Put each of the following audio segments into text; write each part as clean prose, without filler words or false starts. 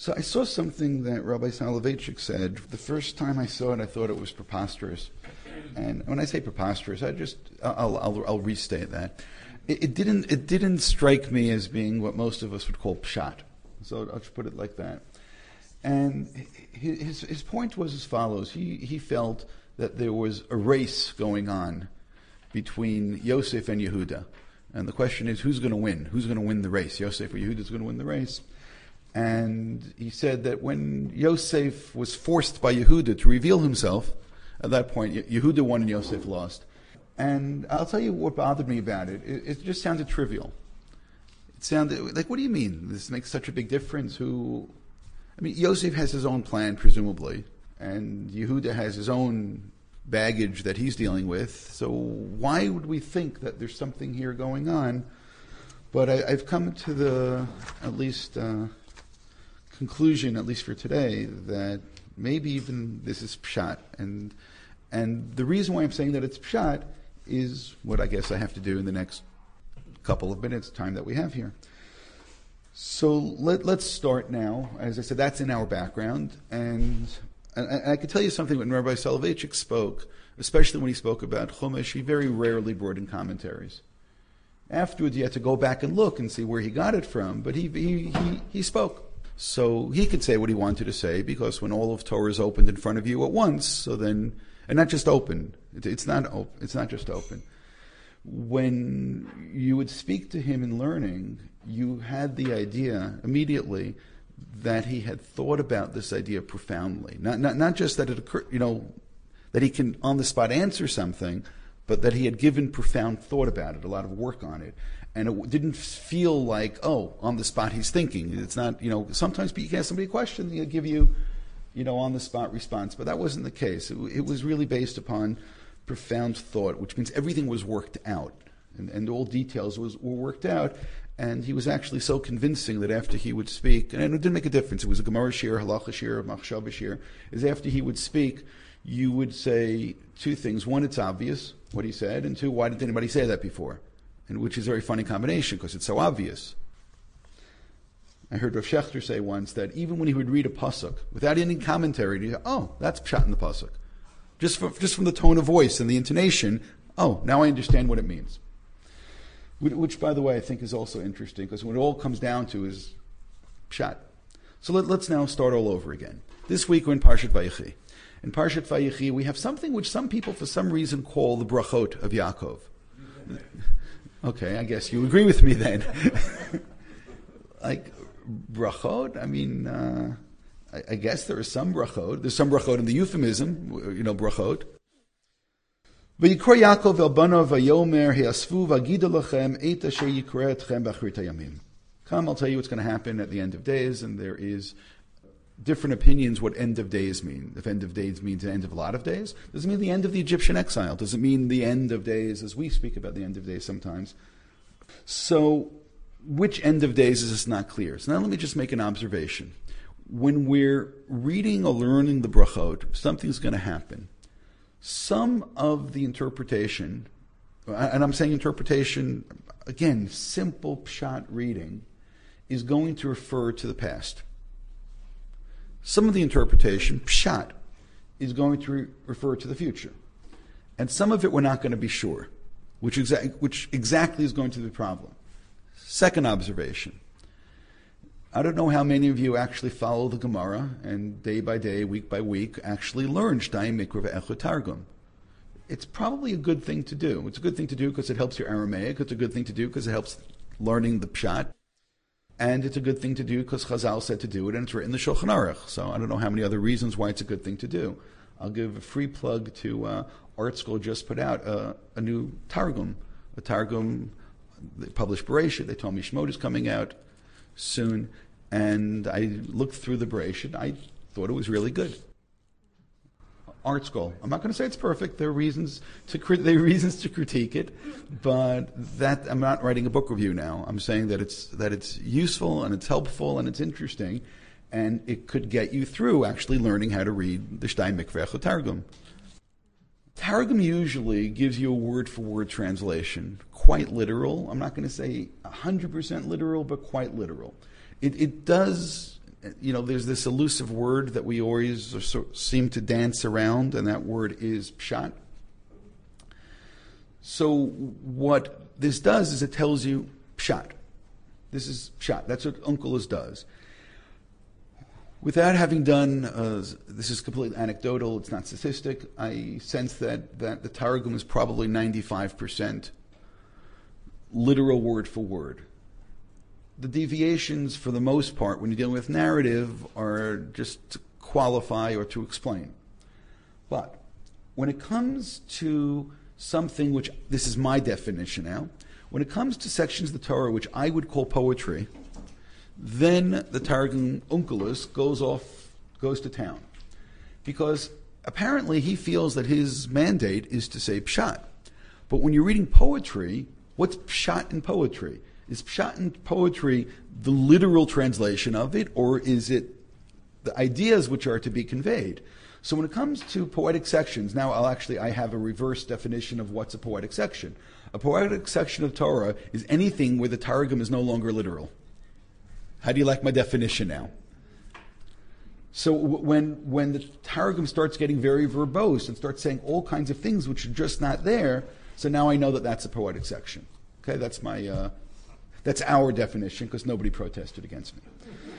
So I saw something that Rabbi Soloveitchik said. The first time I saw it, I thought it was preposterous. And when I say preposterous, I'll restate that. It didn't strike me as being what most of us would call pshat. So I'll just put it like that. And his point was as follows. He felt that there was a race going on between Yosef and Yehuda. And the question is, who's going to win? Who's going to win the race? Yosef or Yehuda is going to win the race. And he said that when Yosef was forced by Yehuda to reveal himself, at that point, Yehuda won and Yosef lost. And I'll tell you what bothered me about it. It just sounded trivial. It sounded like, what do you mean? This makes such a big difference? Yosef has his own plan, presumably, and Yehuda has his own baggage that he's dealing with. So why would we think that there's something here going on? But I've come to the, at least, conclusion, at least for today, that maybe even this is pshat. And the reason why I'm saying that it's pshat is what I guess I have to do in the next couple of minutes, time that we have here. So let's start now. As I said, that's in our background. And I can tell you something, when Rabbi Soloveitchik spoke, especially when he spoke about Chumash, he very rarely brought in commentaries. Afterwards, you had to go back and look and see where he got it from, but he spoke. So he could say what he wanted to say, because when all of Torah is opened in front of you at once, so then, and not just open, it's not just open. When you would speak to him in learning, you had the idea immediately that he had thought about this idea profoundly. Not just that it occurred, that he can on the spot answer something, but that he had given profound thought about it, a lot of work on it. And it didn't feel like, on the spot he's thinking. It's not, sometimes you can ask somebody a question, they'll give you, on the spot response. But that wasn't the case. It was really based upon profound thought, which means everything was worked out. And all details were worked out. And he was actually so convincing that after he would speak, and it didn't make a difference, it was a Gemara shir, Halacha shir, Machshava shir, is after he would speak, you would say two things. One, it's obvious what he said, and two, why didn't anybody say that before? And which is a very funny combination, because it's so obvious. I heard Rav Shechter say once that even when he would read a pasuk, without any commentary, he'd say, that's pshat in the pasuk. Just from the tone of voice and the intonation, now I understand what it means. Which, by the way, I think is also interesting, because what it all comes down to is pshat. So let's now start all over again. This week we're in Parshat Vayechi. In Parshat Vayechi, we have something which some people, for some reason, call the brachot of Yaakov. Okay, I guess you agree with me then. Like, brachot? I guess there is some brachot. There's some brachot in the euphemism, brachot. V'yikra Yaakov el banav v'yomer he'asvu v'agida lachem et asher yikra etchem b'achrit hayamim. Come, I'll tell you what's going to happen at the end of days, and there is different opinions what end of days mean. If end of days means the end of a lot of days, does it mean the end of the Egyptian exile? Does it mean the end of days as we speak about the end of days sometimes? So, which end of days is this not clear? So now let me just make an observation. When we're reading or learning the brachot, something's going to happen. Some of the interpretation, and I'm saying interpretation, again, simple pshat reading, is going to refer to the past. Some of the interpretation, pshat, is going to refer to the future. And some of it we're not going to be sure, which exactly is going to be the problem. Second observation. I don't know how many of you actually follow the Gemara and day by day, week by week, actually learn Shtayim Mikra Ve'echad Targum. It's probably a good thing to do. It's a good thing to do because it helps your Aramaic. It's a good thing to do because it helps learning the Pshat. And it's a good thing to do because Chazal said to do it, and it's written in the Shulchan Aruch. So I don't know how many other reasons why it's a good thing to do. I'll give a free plug to Art School just put out a new Targum. A Targum, they published Bereshit. They told me Shemot is coming out soon. And I looked through the Bereshit. I thought it was really good. Art School. I'm not going to say it's perfect. There are reasons to critique it, but that I'm not writing a book review now. I'm saying that it's useful and it's helpful and it's interesting, and it could get you through actually learning how to read the Shtayim Mikra Ve'echad Targum. Targum usually gives you a word-for-word translation, quite literal. I'm not going to say 100% literal, but quite literal. It does there's this elusive word that we always seem to dance around, and that word is pshat. So what this does is it tells you pshat. This is pshat. That's what Onkelos does. Without having done, this is completely anecdotal, it's not statistic, I sense that the Targum is probably 95% literal word for word. The deviations, for the most part, when you're dealing with narrative, are just to qualify or to explain. But when it comes to something which, this is my definition now, when it comes to sections of the Torah which I would call poetry, then the Targum Onkelos goes to town. Because apparently he feels that his mandate is to say pshat. But when you're reading poetry, what's pshat in poetry? Is pshat in poetry the literal translation of it, or is it the ideas which are to be conveyed? So when it comes to poetic sections, now I have a reverse definition of what's a poetic section. A poetic section of Torah is anything where the Targum is no longer literal. How do you like my definition now? So when the Targum starts getting very verbose and starts saying all kinds of things which are just not there, so now I know that that's a poetic section. Okay, that's my that's our definition because nobody protested against me.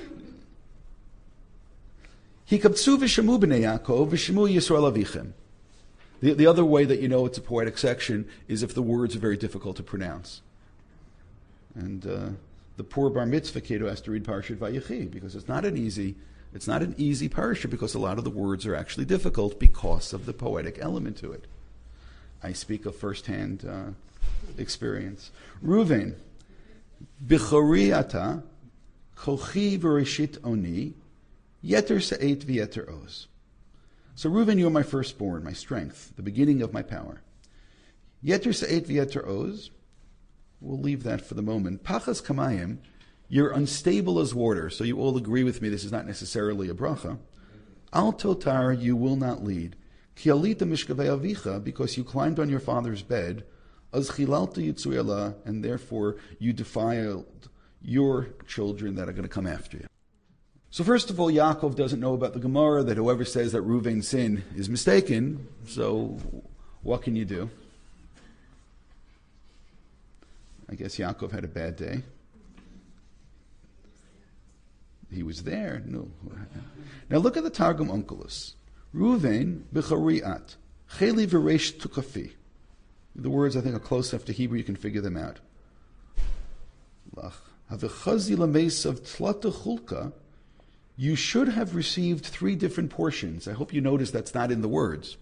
Hikabtsu v'shemu b'nei Yaakov v'shemu Yisrael avichem. The other way that you know it's a poetic section is if the words are very difficult to pronounce. And the poor bar mitzvah kid who has to read Parashat Vayechi because it's not an easy parsha because a lot of the words are actually difficult because of the poetic element to it. I speak of first-hand experience. Reuven, Bichori ata, kochi v'reshit oni, yeter sa'et v'yeter oz. So Reuven, you are my firstborn, my strength, the beginning of my power. Yeter sa'et v'yeter oz. We'll leave that for the moment. Pachas kamayim, you're unstable as water. So you all agree with me, this is not necessarily a bracha. Al totar, you will not lead. Ki alita mishkavei avicha, because you climbed on your father's bed. Az chilalta yitzuyala, and therefore you defiled your children that are going to come after you. So first of all, Yaakov doesn't know about the Gemara that whoever says that Reuven's sin is mistaken. So what can you do? I guess Yaakov had a bad day. He was there. No. Now look at the Targum Onkelos. Reuven b'chariat cheli v'reish tukafi. The words I think are close enough to Hebrew. You can figure them out. Havechazi lameis of tlata chulka. You should have received 3 different portions. I hope you notice that's not in the words.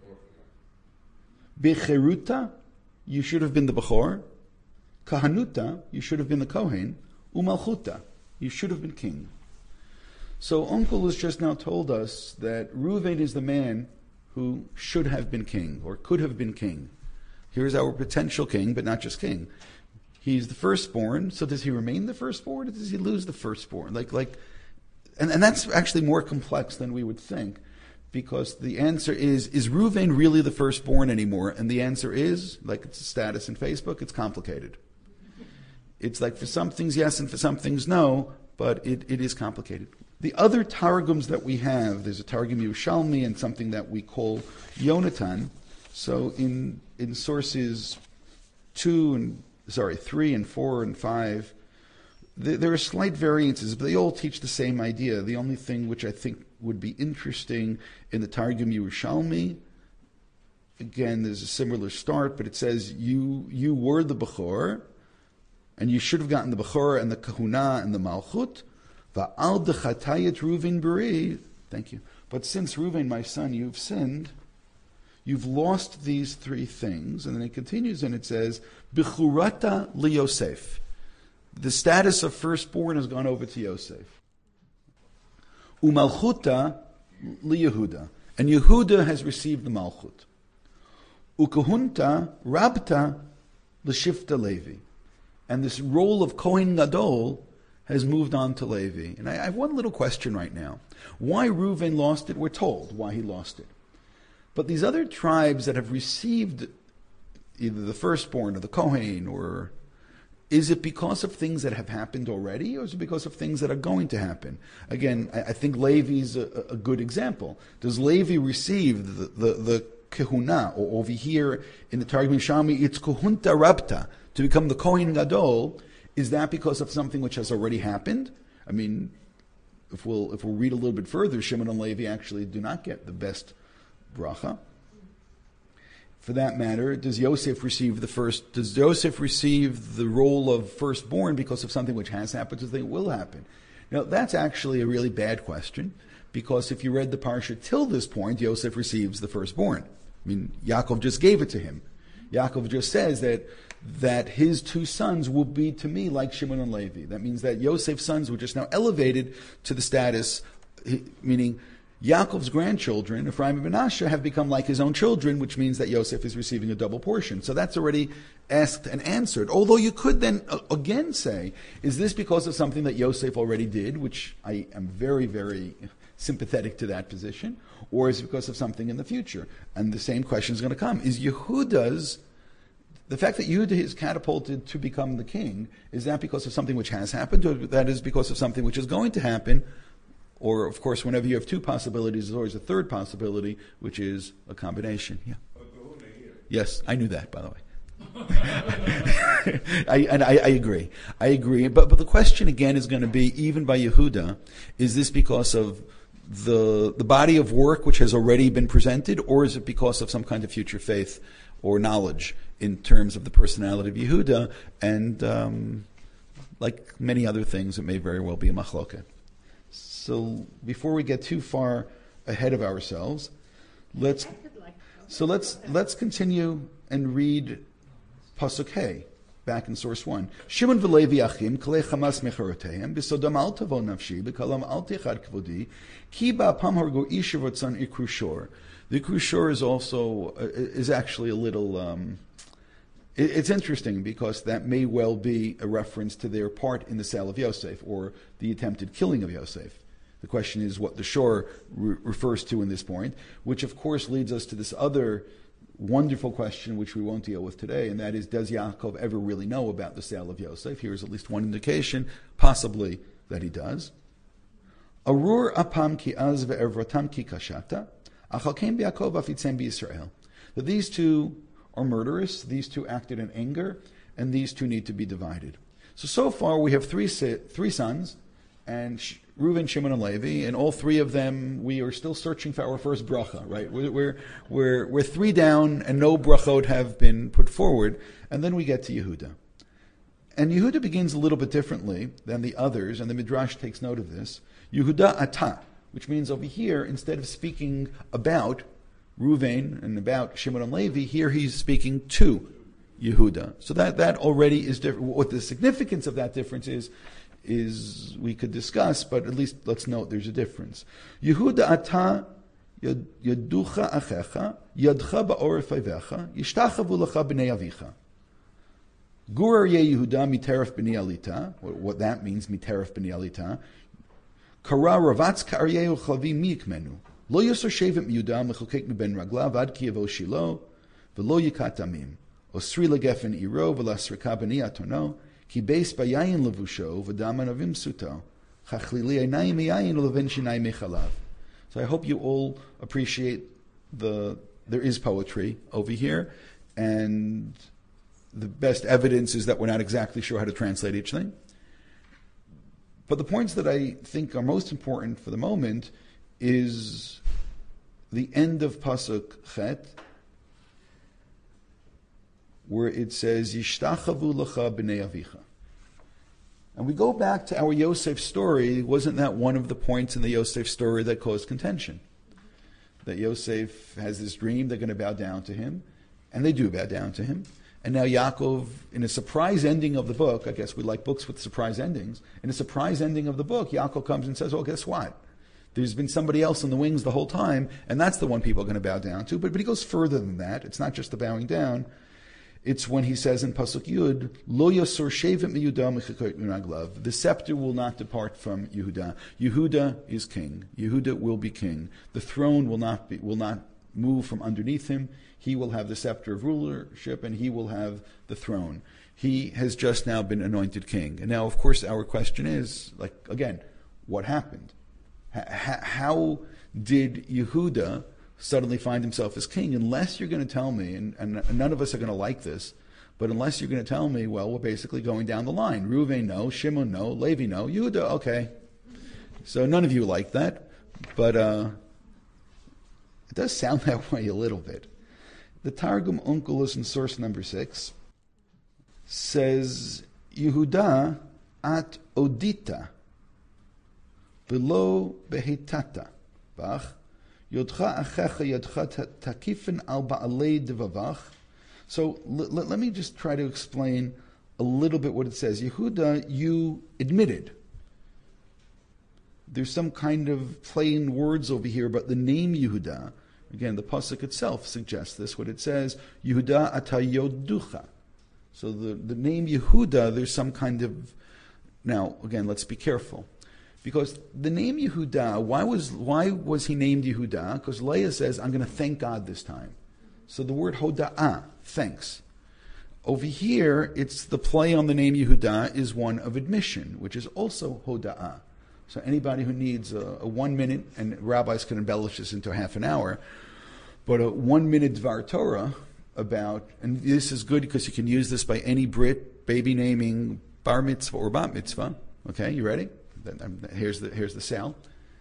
Becheruta, you should have been the Bechor. Kahanuta, you should have been the Kohen. Umalchuta, you should have been king. So Onkelos just now told us that Reuven is the man who should have been king, or could have been king. Here's our potential king, but not just king. He's the firstborn, so does he remain the firstborn, or does he lose the firstborn? And that's actually more complex than we would think, because the answer is Reuven really the firstborn anymore? And the answer is, like it's a status in Facebook, it's complicated. It's like for some things yes and for some things no, but it is complicated. The other Targums that we have, there's a Targum Yerushalmi and something that we call Yonatan. So in sources 3 and 4 and 5, there are slight variances, but they all teach the same idea. The only thing which I think would be interesting in the Targum Yerushalmi, again, there's a similar start, but it says, you were the Bechor, and you should have gotten the Bechor and the Kahuna and the Malchut, Va'al dechatayet Reuven beri. Thank you. But since Reuven, my son, you've sinned, you've lost these 3 things. And then it continues and it says, Bechurata li Yosef. The status of firstborn has gone over to Yosef. Umalchuta li Yehuda. And Yehuda has received the Malchut. Ukahunta rabta l'shifta Levi. And this role of Kohen Gadol has moved on to Levi. And I have one little question right now. Why Reuven lost it? We're told why he lost it. But these other tribes that have received either the firstborn or the Kohen or Is it because of things that have happened already, or is it because of things that are going to happen? Again, I think Levi's a good example. Does Levi receive the kehuna, or over here in the Targum Yerushalmi, it's kohunta rabta, to become the Kohen Gadol? Is that because of something which has already happened? I mean, if we'll read a little bit further, Shimon and Levi actually do not get the best bracha. For that matter, does Yosef receive the role of firstborn because of something which has happened, or something will happen? Now, that's actually a really bad question, because if you read the parsha till this point, Yosef receives the firstborn. I mean, Yaakov just gave it to him. Yaakov just says that his two sons will be to me like Shimon and Levi. That means that Yosef's sons were just now elevated to the status, meaning Yaakov's grandchildren, Ephraim and Menashe, have become like his own children, which means that Yosef is receiving a double portion. So that's already asked and answered. Although you could then again say, is this because of something that Yosef already did, which I am very, very sympathetic to that position, or is it because of something in the future? And the same question is going to come. Is Yehuda's, the fact that Yehuda is catapulted to become the king, is that because of something which has happened, or that is because of something which is going to happen? Or, of course, whenever you have two possibilities, there's always a third possibility, which is a combination. Yeah. Yes, I knew that, by the way. I agree. I agree. But the question again is going to be, even by Yehuda, is this because of the body of work which has already been presented, or is it because of some kind of future faith or knowledge in terms of the personality of Yehuda? And like many other things, it may very well be a machloket. So before we get too far ahead of ourselves, let's continue and read Pasuk Hey, back in source 1. Shimon v'Levi achim kalei chamas mecharotehem b'sodam al tavo nafshi b'kalam al techad kvodi ki ba'apam hargo ish v'tzan ikru shor. The ikru shor is actually a little. It's interesting because that may well be a reference to their part in the sale of Yosef or the attempted killing of Yosef. The question is what the shor refers to in this point, which of course leads us to this other wonderful question which we won't deal with today, and that is, does Yaakov ever really know about the sale of Yosef? Here's at least one indication, possibly, that he does. Arur apam ki az ve'ervatam ki kashata, achal kem b'Yaakov afitzem b'Yisrael. That these two are murderous, these two acted in anger, and these two need to be divided. So far we have three sons, and Reuven, Shimon, and Levi, and all three of them, we are still searching for our first bracha, right? We're three down, and no brachot have been put forward, and then we get to Yehuda. And Yehuda begins a little bit differently than the others, and the Midrash takes note of this. Yehuda ata, which means over here, instead of speaking about Reuven and about Shimon and Levi, here he's speaking to Yehuda. So that already is different. What the significance of that difference is we could discuss, but at least let's note there's a difference. Yehuda ata yaducha achecha yadcha ba'oref avecha yishtachavu lecha b'nei avicha. Gur ye Yehuda miteref b'nei alita. What that means, miteref b'nei alita. Kara ravatz ka'aryeh uchlavi mi'ikmenu. Lo yosor shevet miyuda mechokek miben raglav ad ki yavo shilo v'lo yikat amim. Osri legefen iro v'lasrika b'nei atono. Ki beis bayayin levusho v'daman avim suto chachlili einayim yayin levin shinai mechalav. So I hope you all appreciate there is poetry over here, and the best evidence is that we're not exactly sure how to translate each thing. But the points that I think are most important for the moment is the end of Pasuk Chet, where it says, Yishtachavu lecha b'nei avicha. And we go back to our Yosef story. Wasn't that one of the points in the Yosef story that caused contention? That Yosef has this dream, they're going to bow down to him, and they do bow down to him. And now Yaakov, in a surprise ending of the book, I guess we like books with surprise endings, in a surprise ending of the book, Yaakov comes and says, oh, guess what? There's been somebody else in the wings the whole time, and that's the one people are going to bow down to. But he goes further than that. It's not just the bowing down. It's when he says in Pasuk Yud, Lo yosor shevet miyuda mechakot miraglav. The scepter will not depart from Yehuda. Yehuda is king. Yehuda will be king. The throne will not move from underneath him. He will have the scepter of rulership, and he will have the throne. he has just now been anointed king. And now, of course, our question is, like, again, what happened? How did Yehuda suddenly find himself as king? Unless you're going to tell me, and none of us are going to like this, but unless you're going to tell me, well, we're basically going down the line. Reuven, no. Shimon, no. Levi, no. Yehuda, okay. So none of you like that, but it does sound that way a little bit. The Targum Onkelos in source number 6 says, Yehuda at odita, below behitata, bach, yodcha achecha yodcha takifen al ba'alei devavach. So let me just try to explain a little bit what it says. Yehuda, you admitted. There's some kind of plain words over here, but the name Yehuda, again, the pasuk itself suggests this. What it says, Yehuda ata yoducha. So the name Yehuda, there's some kind of... Now, again, let's be careful. Because the name Yehuda, why was he named Yehuda? Because Leah says, I'm going to thank God this time. So the word hoda'ah, thanks. Over here, it's the play on the name Yehuda is one of admission, which is also hoda'ah. So anybody who needs a 1 minute, and rabbis can embellish this into half an hour, but a 1 minute Dvar Torah about, and this is good because you can use this by any Brit, baby naming, bar mitzvah or bat mitzvah. Okay, you ready? Here's the sale.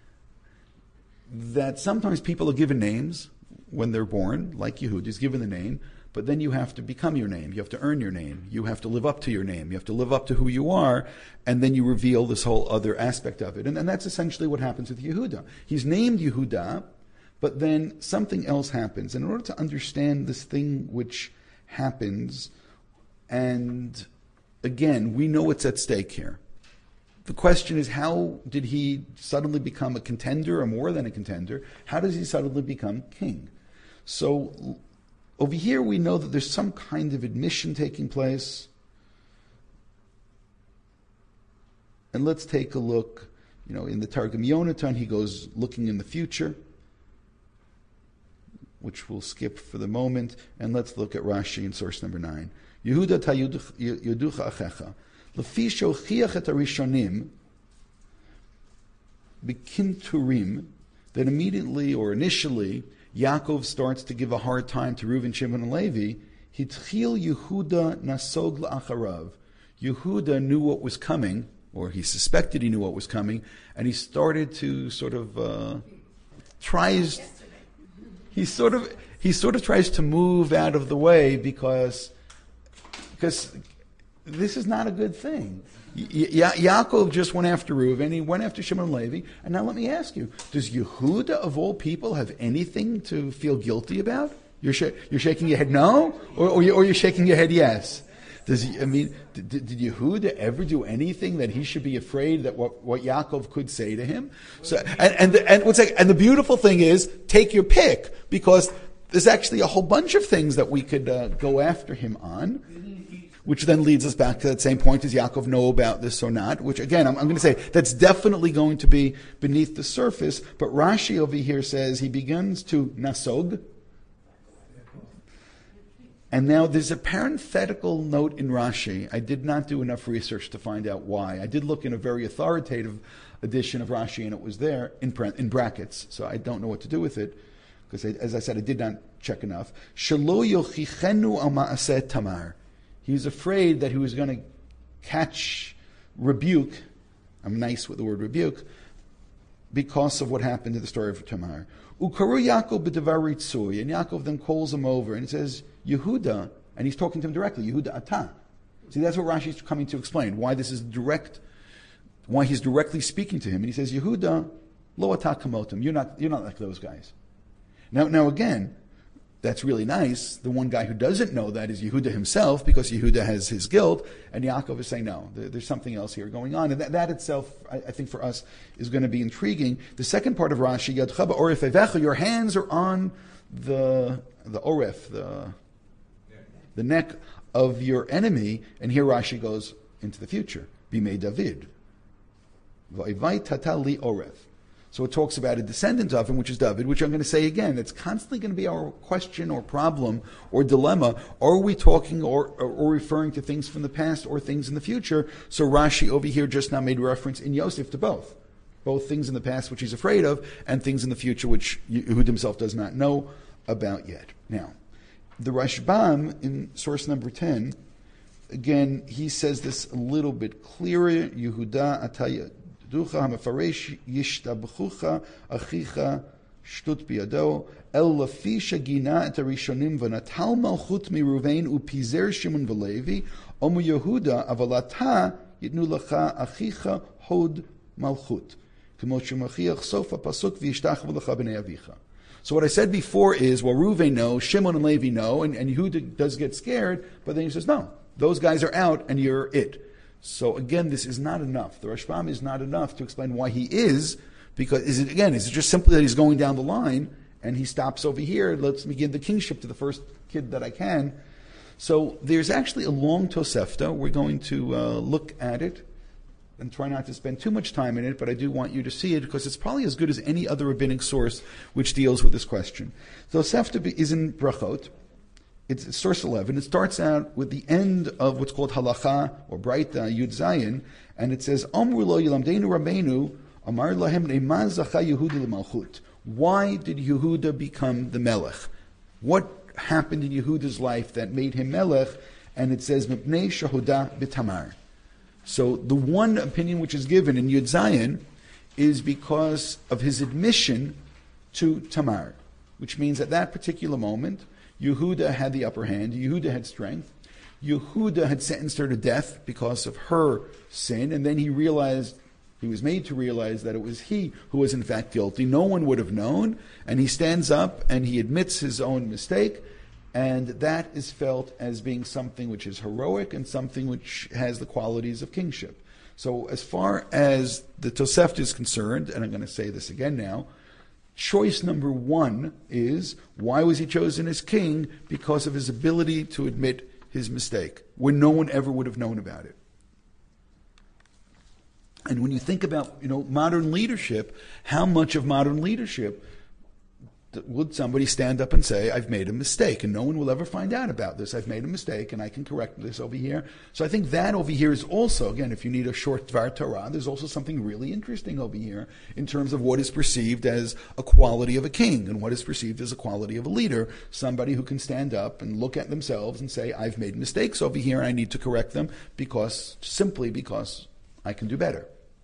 That sometimes people are given names when they're born, like Yehud is given the name, but then you have to become your name. You have to earn your name. You have to live up to your name. You have to live up to who you are, and then you reveal this whole other aspect of it. And that's essentially what happens with Yehuda. He's named Yehuda, but then something else happens. And in order to understand this thing which happens, and again, we know what's at stake here. The question is, how did he suddenly become a contender, or more than a contender? How does he suddenly become king? So over here we know that there's some kind of admission taking place. And let's take a look. In the Targum Yonatan, he goes looking in the future, which we'll skip for the moment. And let's look at Rashi in source number 9. Yehuda ta yuducha achecha. Lefi shochiach et harishonim b'kinturim, that immediately or initially Yaakov starts to give a hard time to Reuven, Shimon, and Levi. Hitchil Yehuda nasog la'acharav. Yehuda knew what was coming, or he suspected he knew what was coming, and he started to sort of tries to move out of the way because this is not a good thing. Yaakov just went after Reuven, he went after Shimon and Levi, and now let me ask you, does Yehuda of all people have anything to feel guilty about? You're shaking your head no? Or you're shaking your head yes? Did Yehuda ever do anything that he should be afraid that what Yaakov could say to him? So and the beautiful thing is, take your pick, because there's actually a whole bunch of things that we could go after him on, which then leads us back to that same point. Does Yaakov know about this or not? Which again, I'm going to say that's definitely going to be beneath the surface. But Rashi over here says he begins to nasog. And now there's a parenthetical note in Rashi. I did not do enough research to find out why. I did look in a very authoritative edition of Rashi, and it was there in brackets. So I don't know what to do with it, because as I said, I did not check enough. Shelo yochichenu al ma'aseh Tamar. He was afraid that he was going to catch rebuke. I'm nice with the word rebuke, because of what happened in the story of Tamar. Ukaru Yaakov b'devar ritzui, and Yaakov then calls him over and he says, Yehuda, and he's talking to him directly, Yehuda ata. See, that's what Rashi is coming to explain, why this is direct, why he's directly speaking to him. And he says, Yehuda, lo ata kamotim, you're not like those guys. Now again, that's really nice. The one guy who doesn't know that is Yehuda himself, because Yehuda has his guilt, and Yaakov is saying, no, there's something else here going on. And that itself, I think for us, is going to be intriguing. The second part of Rashi, Yadcha ba'oref evecha, your hands are on the oref, the neck of your enemy, and here Rashi goes into the future. Bimei David. Va'ivai tata li oref. So it talks about a descendant of him, which is David, which I'm going to say again, it's constantly going to be our question or problem or dilemma. Are we talking or referring to things from the past or things in the future? So Rashi over here just now made reference in Yosef to both. Both things in the past which he's afraid of and things in the future which Yehud himself does not know about yet. Now, the Rashbam in source number 10, again, he says this a little bit clearer. Yehuda ataya ducha hamafaresh yishtabchucha achicha shtut biyado el lafi shagina et harishonim v'natal malchut miruvein upizer Shimon v'Levi omu Yehuda avalata yitnu lacha achicha hod malchut k'mo shemachiach sofa pasuk v'yishtachvu lacha b'nei avicha. So what I said before is, well, Reuven knows, Shimon and Levi know, and Yehuda does get scared, but then he says, no, those guys are out and you're it. So again, this is not enough. The Rashbam is not enough to explain why he is, because is it just simply that he's going down the line and he stops over here, let's me give the kingship to the first kid that I can. So there's actually a long Tosefta. We're going to look at it and try not to spend too much time in it, but I do want you to see it because it's probably as good as any other rabbinic source which deals with this question. Tosefta is in Brachot. It's source 11. It starts out with the end of what's called Halacha or Braita Yud Zayin, and it says, Amru lo yilamdeinu Rabbeinu amar lahem ne'ma zacha Yehuda l'malchut. Why did Yehuda become the Melech? What happened in Yehuda's life that made him Melech? And it says, Mipnei shahoda b'tamar. So the one opinion which is given in Yud Zayin is because of his admission to Tamar, which means at that particular moment, Yehuda had the upper hand, Yehuda had strength, Yehuda had sentenced her to death because of her sin, and then he was made to realize that it was he who was in fact guilty. No one would have known, and he stands up and he admits his own mistake, and that is felt as being something which is heroic and something which has the qualities of kingship. So as far as the Tosefta is concerned, and I'm going to say this again now, choice number one is, why was he chosen as king? Because of his ability to admit his mistake, when no one ever would have known about it. And when you think about, modern leadership, how much of modern leadership would somebody stand up and say, I've made a mistake, and no one will ever find out about this. I've made a mistake, and I can correct this over here. So I think that over here is also, again, if you need a short Dvar Torah, there's also something really interesting over here in terms of what is perceived as a quality of a king and what is perceived as a quality of a leader, somebody who can stand up and look at themselves and say, I've made mistakes over here, and I need to correct them simply because I can do better.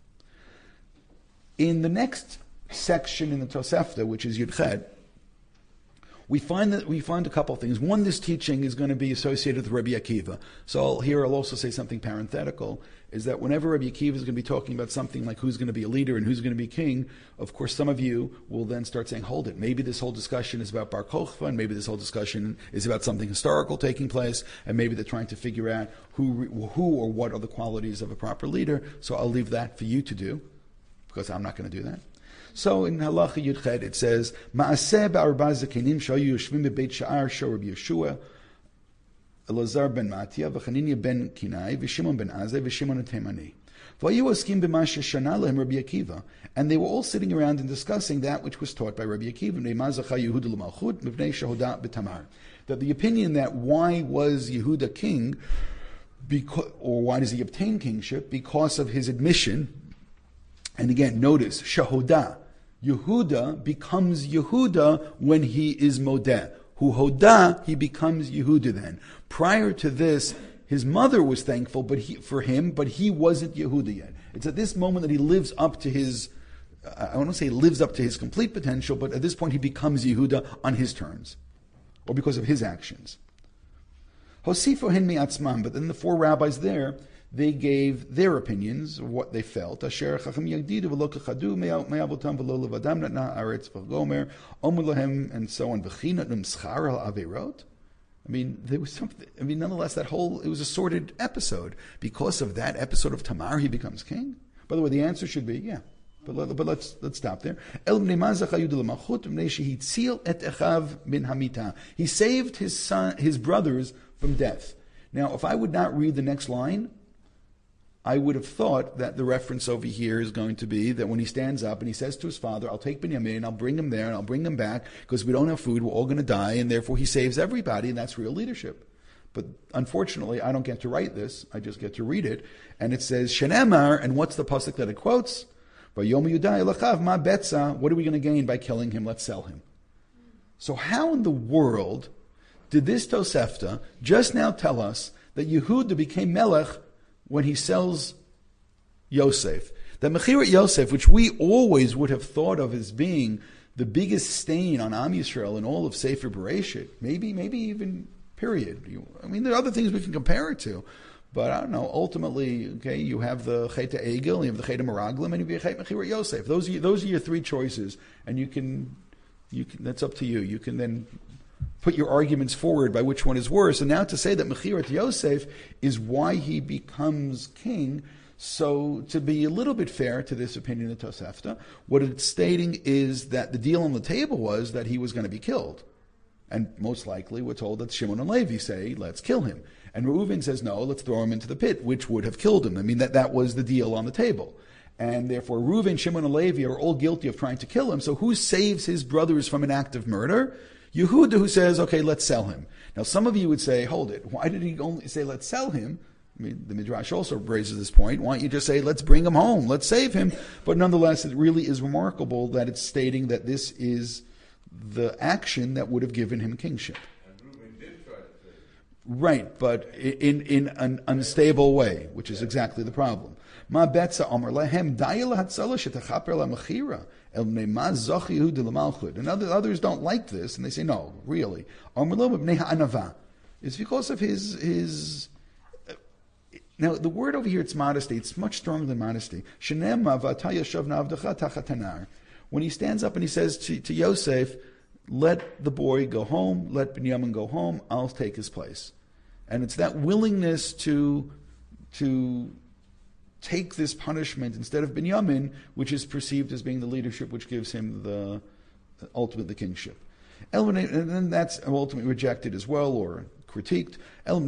In the next section in the Tosefta, which is Yud Chet, we find a couple of things. One, this teaching is going to be associated with Rabbi Akiva. So I'll also say something parenthetical, is that whenever Rabbi Akiva is going to be talking about something like who's going to be a leader and who's going to be king, of course some of you will then start saying, hold it, maybe this whole discussion is about Bar Kochva, and maybe this whole discussion is about something historical taking place, and maybe they're trying to figure out who or what are the qualities of a proper leader. So I'll leave that for you to do, because I'm not going to do that. So in Halacha Yud Chet it says, Ma'aseh ba'arba zakenim shayu yoshvim bebeit sha'ar shel Rabbi Yeshua, Elazar ben Matya, v'Chananya ben Kinai, v'Shimon ben Azai, v'Shimon Temani. V'ayu oskim b'ma sheshana lehem Rabbi Akiva. And they were all sitting around and discussing that which was taught by Rabbi Akiva, Ne'ma zacha Yehuda l'malchut, mivnei shahoda b'tamar. That the opinion that why was Yehuda king, or why does he obtain kingship? Because of his admission. And again, notice, shahoda. Yehuda becomes Yehuda when he is Modeh. Hu Hoda, he becomes Yehuda then. Prior to this, his mother was thankful for him, but he wasn't Yehuda yet. It's at this moment that he lives up to his, I want to say lives up to his complete potential, but at this point he becomes Yehuda on his terms, or because of his actions. Hosifo hen mi'atzmam, but then the four rabbis there, they gave their opinions of what they felt. Asher chacham yagdidu v'lo kachadu me'avotam v'lo levadam natna aretz v'gomer omer lahem, and so on. V'chinatnum schar al averot. I mean, there was something. I mean, nonetheless, it was a sordid episode. Because of that episode of Tamar, he becomes king. By the way, the answer should be yeah. But let's stop there. He saved his brothers from death. Now, if I would not read the next line, I would have thought that the reference over here is going to be that when he stands up and he says to his father, I'll take Binyamin, I'll bring him there, and I'll bring him back, because we don't have food, we're all going to die, and therefore he saves everybody, and that's real leadership. But unfortunately, I don't get to write this, I just get to read it, and it says, Shenemar, and what's the pasuk that it quotes? Vayom Yudai Lachav Ma Betza, what are we going to gain by killing him? Let's sell him. So how in the world did this Tosefta just now tell us that Yehuda became Melech when he sells Yosef? That Mechirat Yosef, which we always would have thought of as being the biggest stain on Am Yisrael in all of Sefer Bereshit, maybe even period. I mean, there are other things we can compare it to, but I don't know. Ultimately, okay, you have the Cheta Egel, you have the Cheta Meraglim, and you have the Mechirat Yosef. Those are your three choices, and you can. That's up to you. You can then put your arguments forward by which one is worse. And now to say that Mechirat Yosef is why he becomes king, so to be a little bit fair to this opinion of Tosefta, what it's stating is that the deal on the table was that he was going to be killed. And most likely we're told that Shimon and Levi say, let's kill him. And Reuven says, no, let's throw him into the pit, which would have killed him. I mean, that was the deal on the table. And therefore Reuven, Shimon, and Levi are all guilty of trying to kill him. So who saves his brothers from an act of murder? Yehuda, who says, okay, let's sell him. Now some of you would say, hold it, why did he only say let's sell him? I mean, the Midrash also raises this point. Why don't you just say, let's bring him home, let's save him? But nonetheless, it really is remarkable that it's stating that this is the action that would have given him kingship. And Reuben did try to save him. Right, but in an unstable way, which is exactly the problem. Ma betza omer lehem dayel hatzala shetachaper lamachira el bnei ma zoch Yehuda lemalchut. And others don't like this, and they say, no, really. Omer lo bnei ha'anava. It's because of his. Now, the word over here, it's modesty. It's much stronger than modesty. Shenema v'ata yashav na'avdecha tachat hanar. When he stands up and he says to Yosef, let the boy go home, let Binyamin go home, I'll take his place. And it's that willingness to take this punishment instead of Binyamin, which is perceived as being the leadership which gives him the ultimate the kingship. And then that's ultimately rejected as well, or critiqued.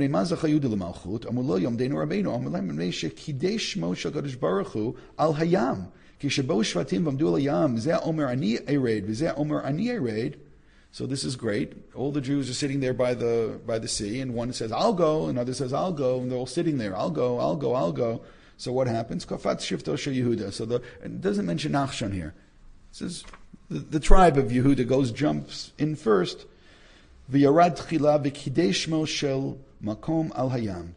So this is great. All the Jews are sitting there by the sea, and one says, I'll go, another says, I'll go, and they're all sitting there, I'll go. So what happens? Kafat Shifto Shel Yehuda. So it doesn't mention Nachshon here. It says the tribe of Yehuda jumps in first. V'yarad tchila v'kidei shel makom al hayam.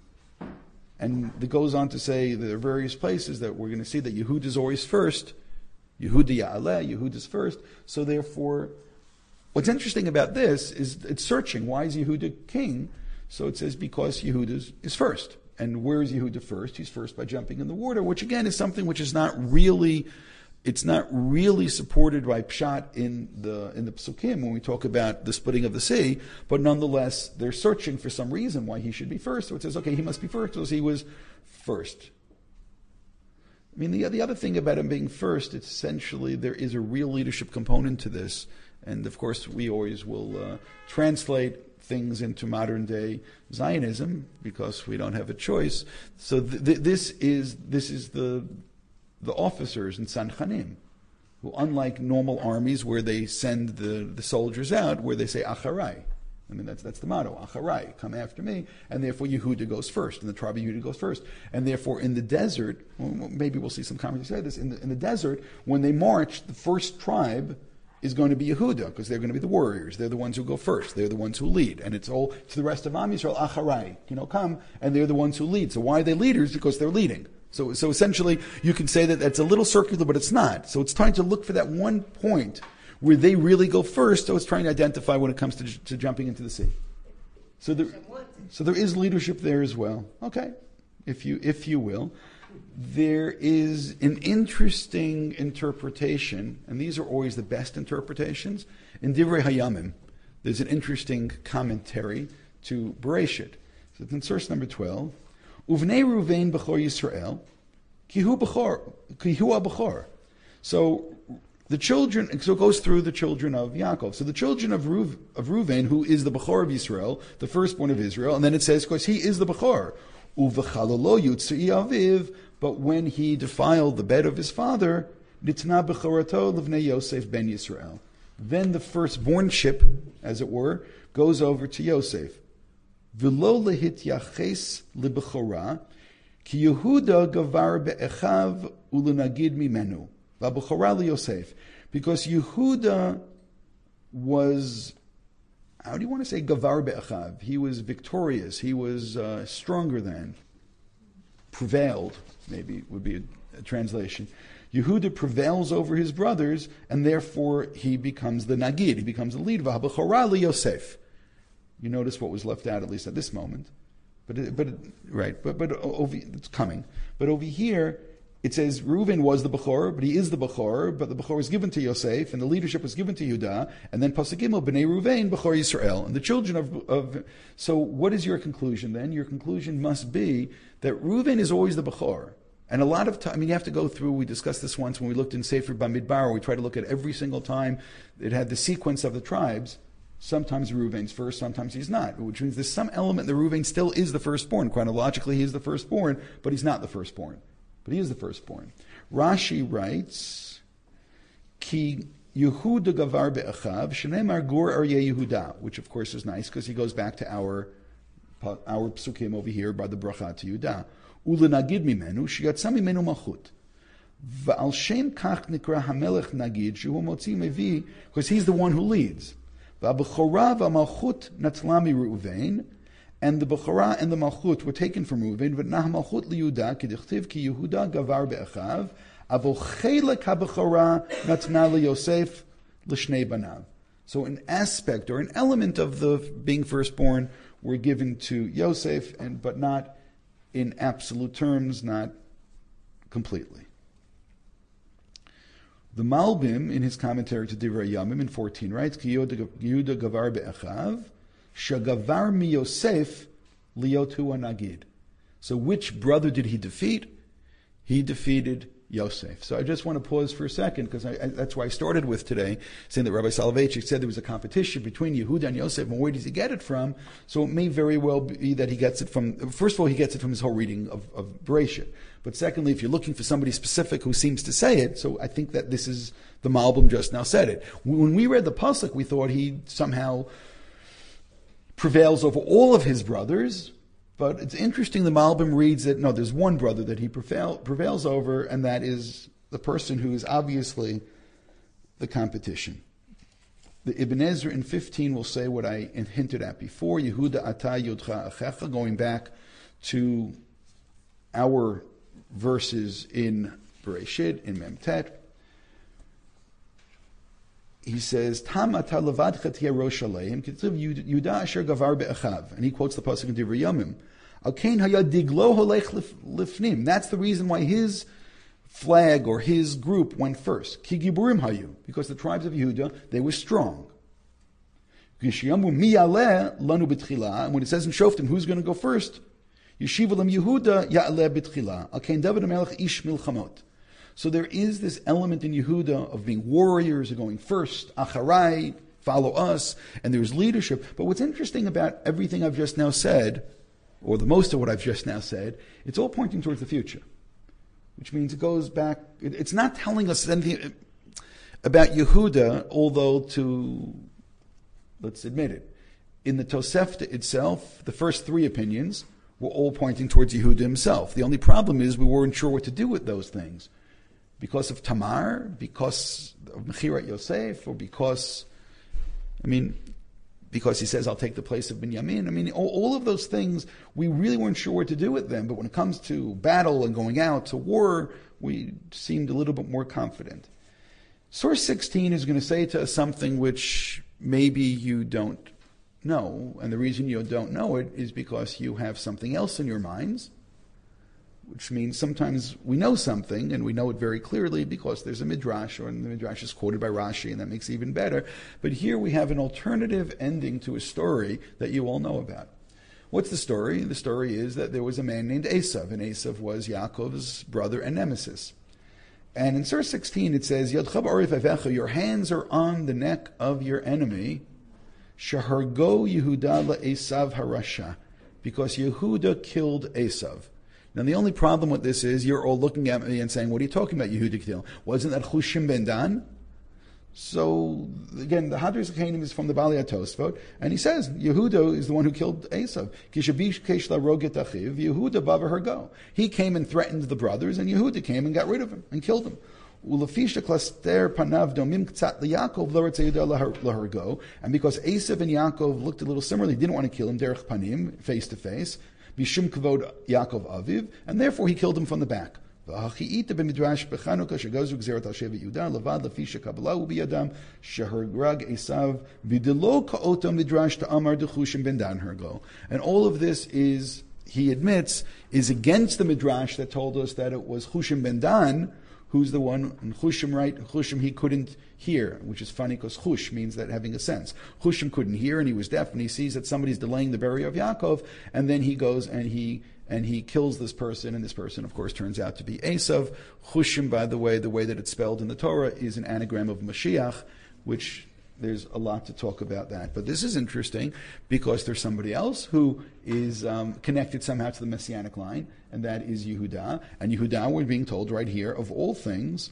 And it goes on to say there are various places that we're going to see that Yehuda is always first. Yehuda Ya'aleh, Yehuda's first. So therefore, what's interesting about this is it's searching. Why is Yehuda king? So it says because Yehuda is first. And where is Yehuda first? He's first by jumping in the water, which again is something which is not really supported by Pshat in the Psukim when we talk about the splitting of the sea, but nonetheless they're searching for some reason why he should be first. So it says, okay, he must be first because he was first. I mean, the other thing about him being first, it's essentially there is a real leadership component to this, and of course we always will translate things into modern day Zionism because we don't have a choice. So this is the officers in Sanchanim, who unlike normal armies where they send the soldiers out, where they say Acharai. I mean that's the motto, Acharai, come after me, and therefore Yehuda goes first, and the tribe of Yehuda goes first, and therefore in the desert, maybe we'll see some comments say this, in the desert when they march, the first tribe is going to be Yehuda, because they're going to be the warriors. They're the ones who go first. They're the ones who lead. And it's all to the rest of Am Yisrael, Acharai, come, and they're the ones who lead. So why are they leaders? Because they're leading. So essentially, you can say that that's a little circular, but it's not. So it's trying to look for that one point where they really go first, so it's trying to identify when it comes to jumping into the sea. So there is leadership there as well. Okay, if you will. There is an interesting interpretation, and these are always the best interpretations. In Divrei Hayamim, there's an interesting commentary to Bereshit. So it's in source number 12. Uvnei Ruvain b'chor Yisrael, kihu b'chor. So the children, so it goes through the children of Yaakov. So the children of Ruvain, who is the b'chor of Yisrael, the firstborn of Israel, and then it says, of course, he is the b'chor. Uv'chalalo yutzei aviv, but when he defiled the bed of his father, nitna b'chorato l'vnei Yosef ben Yisrael. Then the firstbornship, as it were, goes over to Yosef. V'lo lehityaches lib'chora, ki Yehuda gavar be'echav ulenagid mimenu. V'ab'chora liYosef. Because Yehuda was, how do you want to say gavar be'echav? He was victorious. He was stronger than, prevailed, maybe would be a translation. Yehuda prevails over his brothers, and therefore he becomes the Nagid, he becomes the lead. V'habechora liYosef. You notice what was left out, at least at this moment. But over, it's coming. But over here, it says Reuven was the Bechor, but he is the Bechor, but the Bechor was given to Yosef, and the leadership was given to Yehuda, and then Pasuk Gimel, Bnei Reuven, Bechor Yisrael, and the children of. So what is your conclusion then? Your conclusion must be that Reuven is always the Bechor. And a lot of time, you have to go through, we discussed this once when we looked in Sefer Bamidbar, we try to look at every single time it had the sequence of the tribes. Sometimes Reuven's first, sometimes he's not, which means there's some element that Reuven still is the firstborn. Chronologically, he is the firstborn, but he's not the firstborn. But he is the firstborn. Rashi writes, Ki Yehuda gavar be'achav, shenemar gur aryeh Yehuda, which of course is nice because he goes back to our psukim over here by the bracha to Yehuda. Ulenagid mimenu, shiyatzah mimenu malchut. V'al shem kach nikra hamelech nagid, shehu motzi mevi, because he's the one who leads. V'abechora v'malchut natlami Reuven, and the Bechora and the Malchut were taken from Reuven, v'nah malchut liYuda, k'dichtiv ki Yehuda gavar be'achav, avol chelek ha'bechora natna liYosef l'shnei banav. So an aspect or an element of the being firstborn were given to Yosef, but not in absolute terms, not completely. The Malbim, in his commentary to Divrei Yamim in 14, writes, Ki Yehuda gavar be'achav, shagavar mi Yosef liyotu anagid. So which brother did he defeat? He defeated Yosef. So I just want to pause for a second, because that's why I started with today, saying that Rabbi Soloveitchik said there was a competition between Yehuda and Yosef, and where does he get it from? So it may very well be that he gets it from, first of all, he gets it from his whole reading of Bereshit. But secondly, if you're looking for somebody specific who seems to say it, so I think that this is, the Malbim just now said it. When we read the Pasuk, we thought he somehow prevails over all of his brothers, but it's interesting the Malbim reads that, no, there's one brother that he prevails over, and that is the person who is obviously the competition. The Ibn Ezra in 15 will say what I hinted at before, Yehuda ata yodcha achecha, going back to our verses in Bereshit, in Memtet. He says, Tam ata levadcha tiyeh rosh aleim, kitziv Yuda asher gavar be'achav. And he quotes the pasuk in Divrei Yamim. Alkein haya diglo holech lifnim. That's the reason why his flag or his group went first. Ki giburim hayu. Because the tribes of Yehuda, they were strong. Gishiyamu mi yaleh lanu b'tchila. And when it says in Shoftim, who's going to go first? Yeshiva lam Yehuda ya'aleh b'tchila. Alkein David HaMelech ish milchamot. So there is this element in Yehuda of being warriors, of going first, acharai, follow us, and there's leadership. But what's interesting about everything I've just now said, or the most of what I've just now said, it's all pointing towards the future. Which means it goes back, it's not telling us anything about Yehuda, although let's admit it, in the Tosefta itself, the first three opinions were all pointing towards Yehuda himself. The only problem is we weren't sure what to do with those things. Because of Tamar, because of Mechirat Yosef, or because he says, I'll take the place of Binyamin. All of those things, we really weren't sure what to do with them. But when it comes to battle and going out to war, we seemed a little bit more confident. Source 16 is going to say to us something which maybe you don't know. And the reason you don't know it is because you have something else in your minds. Which means sometimes we know something, and we know it very clearly because there's a midrash, or the midrash is quoted by Rashi, and that makes it even better. But here we have an alternative ending to a story that you all know about. What's the story? The story is that there was a man named Esav, and Esav was Yaakov's brother and nemesis. And in Surah 16 it says, Yadcha ba'arif avecha, your hands are on the neck of your enemy, Shahargo Yehuda la'Esav harasha, because Yehuda killed Esav. Now the only problem with this is you're all looking at me and saying, what are you talking about, Yehuda killed? Wasn't that Chushim ben Dan? So again, the Hadras Hakenim is from the Bali Tosfot, and he says Yehuda is the one who killed Esav. Yehuda bava hergo. He came and threatened the brothers, and Yehuda came and got rid of him and killed him. And because Esav and Yaakov looked a little similar, he didn't want to kill him derech panim, face to face, bishum kavod Yaakov aviv, and therefore he killed him from the back. And all of this is, he admits, is against the midrash that told us that it was Chushim ben Dan who's the one, and Chushim, right? Chushim he couldn't hear, which is funny because Chush means that having a sense. Chushim couldn't hear and he was deaf, and he sees that somebody's delaying the burial of Yaakov, and then he goes and he kills this person, and this person, of course, turns out to be Esav. Chushim, by the way that it's spelled in the Torah, is an anagram of Mashiach, which there's a lot to talk about that. But this is interesting because there's somebody else who is connected somehow to the Messianic line, and that is Yehuda. And Yehuda, we're being told right here, of all things,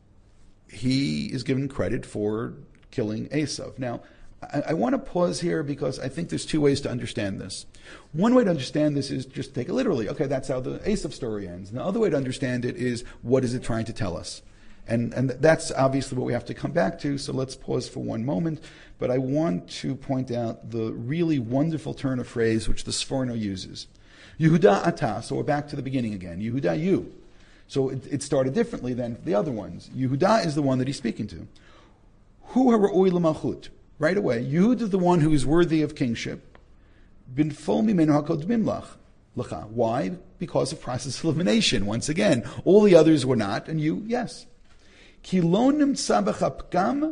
he is given credit for killing Esav. Now, I want to pause here because I think there's two ways to understand this. One way to understand this is just take it literally. Okay, that's how the Esav story ends. And the other way to understand it is, what is it trying to tell us? And that's obviously what we have to come back to, so let's pause for one moment. But I want to point out the really wonderful turn of phrase which the Sforno uses. Yehuda ata, so we're back to the beginning again. Yehuda, you. So it started differently than the other ones. Yehuda is the one that he's speaking to. Hu hara'oi l'malchut. Right away, Yehud is the one who is worthy of kingship. Bin fol mimenu hakodmim lacha. Why? Because of process of elimination. Once again, all the others were not, and you, yes. Ki lo nimtza b'chapkam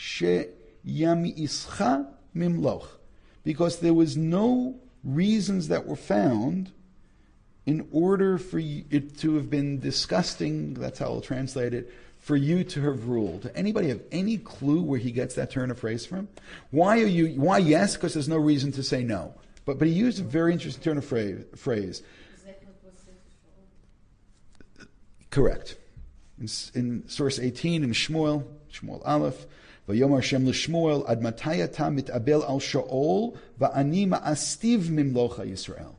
sheyamischa mimloch. Because there was no reasons that were found in order for it to have been disgusting, that's how I'll translate it, for you to have ruled. Anybody have any clue where he gets that turn of phrase from? Why yes? Because there's no reason to say no. But he used a very interesting turn of phrase. Is that what was said before? Correct. In source 18 in Shmuel Aleph, Vayomar Shem l'Shmuel ad matayata mitabel al Shaol va'ani ma'astiv mimlocha Yisrael.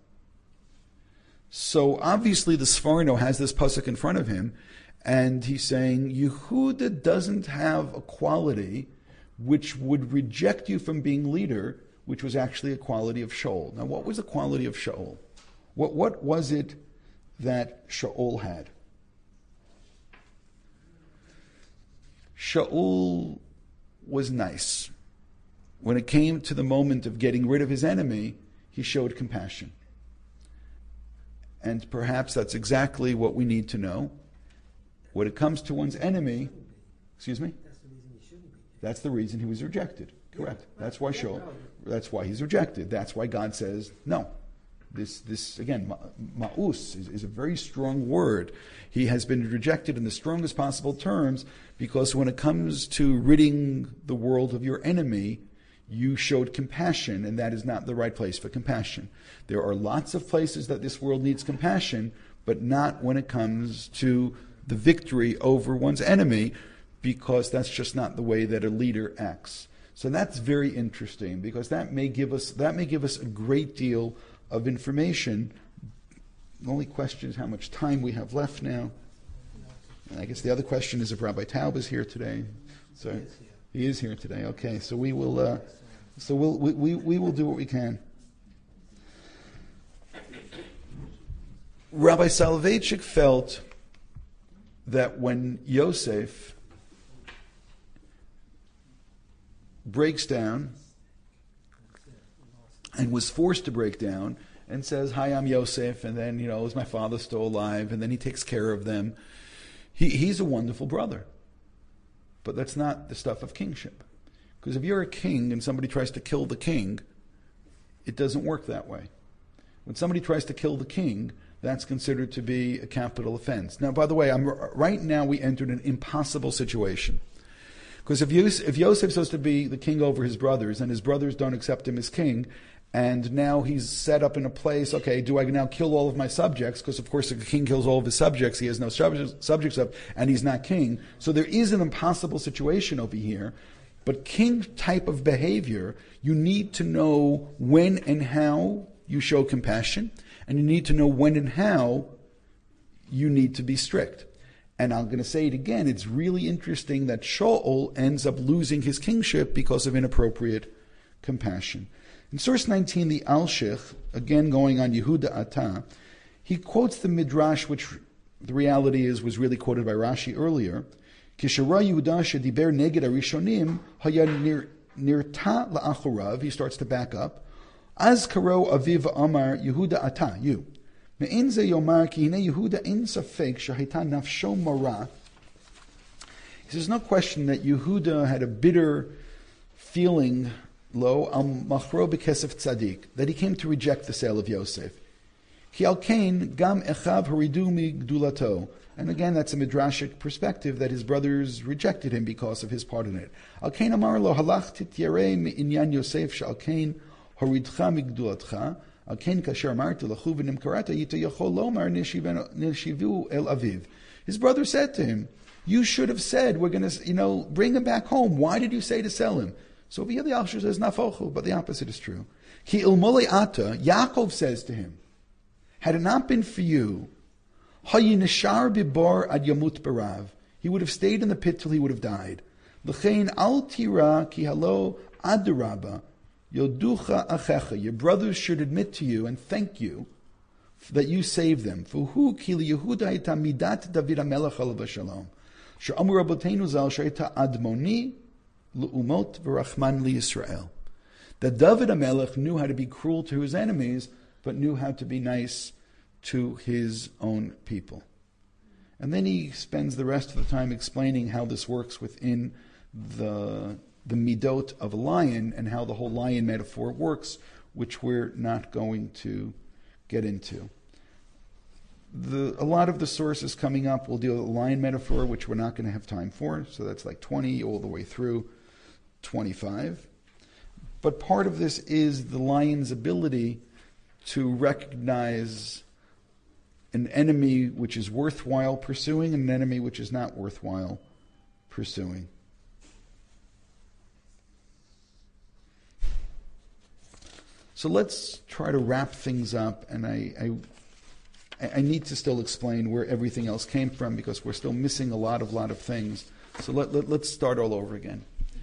So obviously the Sforno has this pasuk in front of him, and he's saying Yehuda doesn't have a quality which would reject you from being leader, which was actually a quality of Shaul. Now, what was the quality of Shaul? What was it that Shaul had? Shaul was nice. When it came to the moment of getting rid of his enemy, he showed compassion. And perhaps that's exactly what we need to know. When it comes to one's enemy, excuse me? That's the reason he shouldn't be. That's the reason he was rejected. Correct. That's why that's why he's rejected. That's why God says, no. This again, ma'us is a very strong word. He has been rejected in the strongest possible terms because when it comes to ridding the world of your enemy, you showed compassion, and that is not the right place for compassion. There are lots of places that this world needs compassion, but not when it comes to the victory over one's enemy, because that's just not the way that a leader acts. So that's very interesting, because that may give us a great deal of information. The only question is how much time we have left now. And I guess the other question is if Rabbi Taub is here today. So he is here today. Okay, so we will. We will do what we can. Rabbi Soloveitchik felt that when Yosef breaks down and was forced to break down and says, "Hi, I'm Yosef," and then, is my father still alive? And then he takes care of them. He's a wonderful brother. But that's not the stuff of kingship. Because if you're a king and somebody tries to kill the king, it doesn't work that way. When somebody tries to kill the king, that's considered to be a capital offense. Now, by the way, right now we entered an impossible situation. Because if Yosef's supposed to be the king over his brothers, and his brothers don't accept him as king, And now he's set up in a place, okay, do I now kill all of my subjects? Because, of course, if a king kills all of his subjects, he has no subjects left, and he's not king. So there is an impossible situation over here. But king type of behavior, you need to know when and how you show compassion, and you need to know when and how you need to be strict. And I'm going to say it again, it's really interesting that Shaul ends up losing his kingship because of inappropriate compassion. In source 19, the Alshich, again going on Yehuda Atah, he quotes the Midrash, which the reality is was really quoted by Rashi earlier. Kishara Yehuda shediber neged arishonim haya nirta la'achorav. He starts to back up. Az karo aviv amar Yehuda Atah, you. Me'en ze yomar ki hine Yehuda in safek shahita nafsho mara. He says, no question that Yehuda had a bitter feeling lo al machro bekesef tzadik, that he came to reject the sale of Yosef. Ki al kain gam echav haridu mi gdulato. And again, that's a midrashic perspective that his brothers rejected him because of his part in it. Al kain amar lo halach tityarei inyan Yosef shal kain haridcha mi gdulatcha. Al kain kasher amartu lachu v'nim karata yita yachol lomar nishivu el aviv. His brother said to him, you should have said, we're going to, bring him back home. Why did you say to sell him? So over here the Alshich says, nafochu, but the opposite is true. Ki ilmole ata, Yaakov says to him, had it not been for you, hayi nishar bibar ad yamut barav, he would have stayed in the pit till he would have died. L'chein al tira ki halo adarabba, yoducha achecha, your brothers should admit to you and thank you that you saved them. Fuhu ki li Yehuda ita midat David HaMelech alav shalom. She'amur rabotenu zal she'ita admoni Lu'umot v'rachman liYisrael. That David HaMelech knew how to be cruel to his enemies, but knew how to be nice to his own people. And then he spends the rest of the time explaining how this works within the midot of a lion and how the whole lion metaphor works, which we're not going to get into. A lot of the sources coming up will deal with the lion metaphor, which we're not going to have time for, so that's like 20 all the way through 25. But part of this is the lion's ability to recognize an enemy which is worthwhile pursuing and an enemy which is not worthwhile pursuing. So let's try to wrap things up, and I need to still explain where everything else came from because we're still missing a lot of things. So let's start all over again.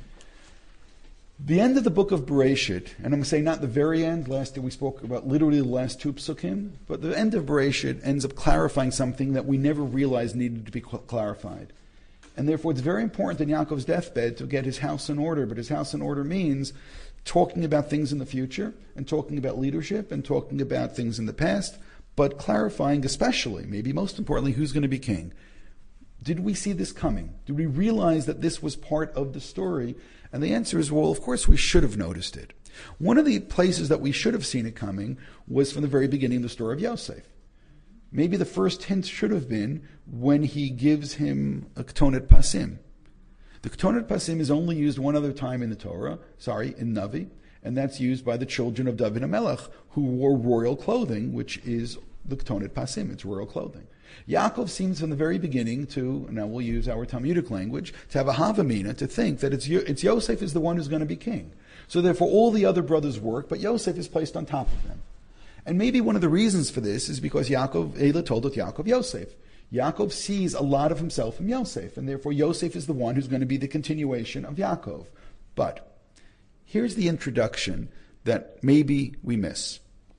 The end of the book of Bereshit, and I'm going to say not the very end, last year we spoke about literally the last two psukim, but the end of Bereshit ends up clarifying something that we never realized needed to be clarified. And therefore it's very important in Yaakov's deathbed to get his house in order, but his house in order means talking about things in the future, and talking about leadership, and talking about things in the past, but clarifying especially, maybe most importantly, who's going to be king. Did we see this coming? Did we realize that this was part of the story? And the answer is, well, of course we should have noticed it. One of the places that we should have seen it coming was from the very beginning of the story of Yosef. Maybe the first hint should have been when he gives him a Ketonet Pasim. The Ketonet Pasim is only used one other time in the Torah, in Navi, and that's used by the children of David HaMelech, who wore royal clothing, which is the Ketonet Pasim, it's royal clothing. Yaakov seems from the very beginning to, now we'll use our Talmudic language, to have a havamina, to think that it's Yosef is the one who's going to be king. So therefore all the other brothers work, but Yosef is placed on top of them. And maybe one of the reasons for this is because Eila told Yaakov Yosef. Yaakov sees a lot of himself in Yosef, and therefore Yosef is the one who's going to be the continuation of Yaakov. But here's the introduction that maybe we miss.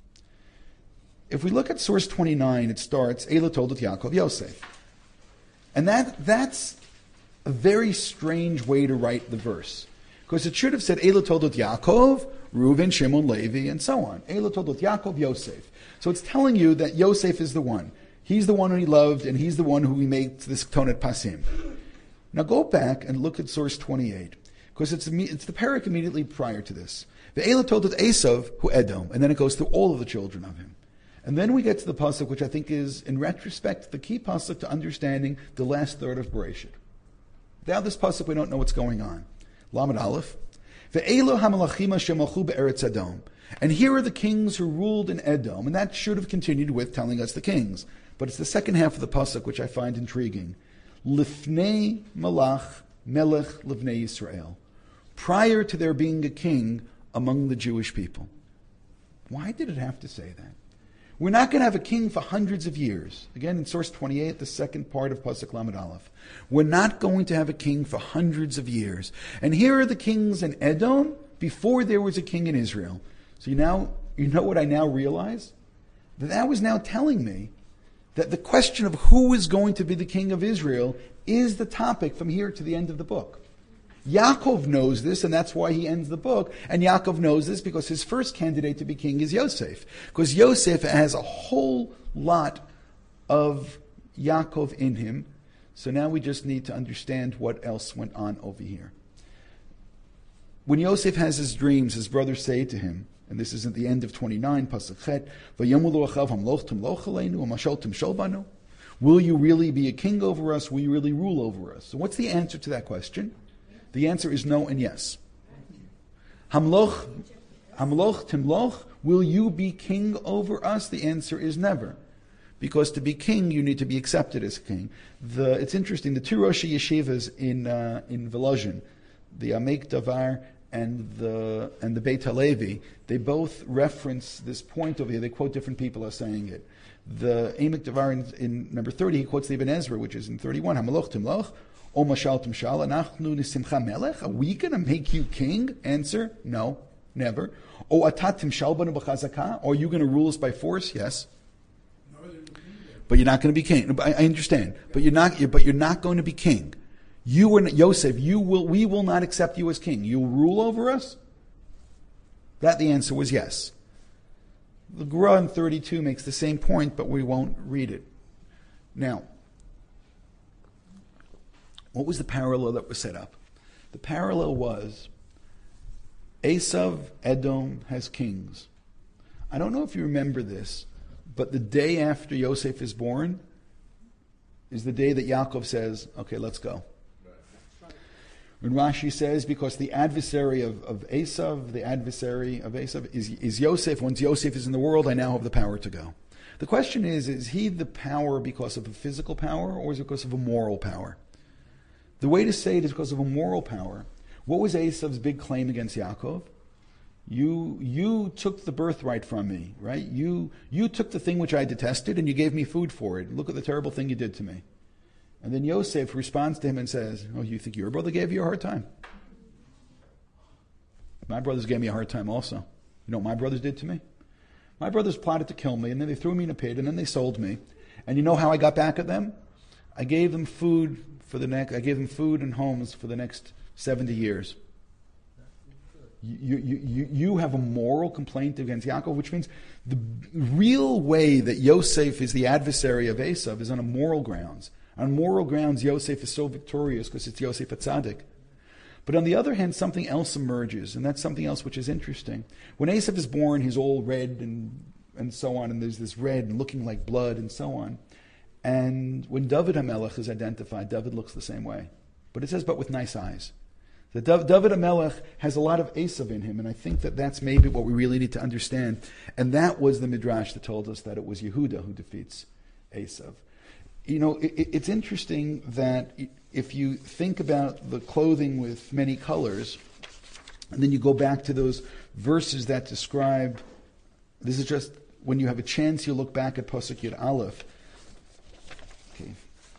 If we look at source 29, it starts, Eila told Yaakov Yosef. And that's a very strange way to write the verse. Because it should have said, Eila told Yaakov, Reuven, Shimon, Levi, and so on. Eila told Yaakov Yosef. So it's telling you that Yosef is the one. He's the one who he loved, and he's the one who he made this Ketonet Pasim. Now go back and look at source 28. Because it's the parak immediately prior to this. The Eila told Esav, who Edom, and then it goes through all of the children of him. And then we get to the pasuk, which I think is, in retrospect, the key pasuk to understanding the last third of Bereshit. Now this pasuk, we don't know what's going on. Lamed Aleph. Ve'elo hamalachim shemalchu be'eretz Edom. And here are the kings who ruled in Edom, and that should have continued with telling us the kings. But it's the second half of the pasuk which I find intriguing. Lifnei malach melech livnei Yisrael. Prior to there being a king among the Jewish people. Why did it have to say that? We're not going to have a king for hundreds of years. Again, in source 28, the second part of Pasuk Lamed Aleph. We're not going to have a king for hundreds of years. And here are the kings in Edom before there was a king in Israel. So you know what I now realize? That was now telling me that the question of who is going to be the king of Israel is the topic from here to the end of the book. Yaakov knows this, and that's why he ends the book. And Yaakov knows this because his first candidate to be king is Yosef. Because Yosef has a whole lot of Yaakov in him. So now we just need to understand what else went on over here. When Yosef has his dreams, his brothers say to him, and this is at the end of 29, Pasuk Chet, will you really be a king over us? Will you really rule over us? So what's the answer to that question? The answer is no and yes. Hamloch, timloch, will you be king over us? The answer is never. Because to be king, you need to be accepted as king. It's interesting, the two Rosh Yeshivas in Volozhin, the Amek Davar and the Beit HaLevi, they both reference this point over here. They quote different people as saying it. The Amek Davar in number 30, he quotes the Ibn Ezra, which is in 31, Hamloch timloch, O mashal timshal, anachnu nisimcha melech. Are we going to make you king? Answer: no, never. O atat timshal banu b'chazaka. Are you going to rule us by force? Yes. But you're not going to be king. I understand. But you're not going to be king. You and Yosef, we will not accept you as king. You'll rule over us? That the answer was yes. The Gemara in 32 makes the same point, but we won't read it. Now, what was the parallel that was set up? The parallel was Esav, Edom, has kings. I don't know if you remember this, but the day after Yosef is born is the day that Yaakov says, okay, let's go. When Rashi says, because the adversary of Esav, is Yosef. Once Yosef is in the world, I now have the power to go. The question is he the power because of a physical power, or is it because of a moral power? The way to say it is because of a moral power. What was Esav's big claim against Yaakov? You took the birthright from me, right? You took the thing which I detested and you gave me food for it. Look at the terrible thing you did to me. And then Yosef responds to him and says, oh, you think your brother gave you a hard time? My brothers gave me a hard time also. You know what my brothers did to me? My brothers plotted to kill me, and then they threw me in a pit, and then they sold me. And you know how I got back at them? I gave them food and homes for the next 70 years. You have a moral complaint against Yaakov, which means the real way that Yosef is the adversary of Esav is on a moral grounds. On moral grounds, Yosef is so victorious because it's Yosef HaTzadik. But on the other hand, something else emerges, and that's something else which is interesting. When Esav is born, he's all red and so on, and there's this red and looking like blood and so on. And when David HaMelech is identified, David looks the same way. But it says, but with nice eyes. The David HaMelech has a lot of Esav in him, and I think that that's maybe what we really need to understand. And that was the Midrash that told us that it was Yehuda who defeats Esav. You know, it's interesting that if you think about the clothing with many colors, and then you go back to those verses that describe, this is just, when you have a chance, you look back at Pasuk Yud Aleph, okay,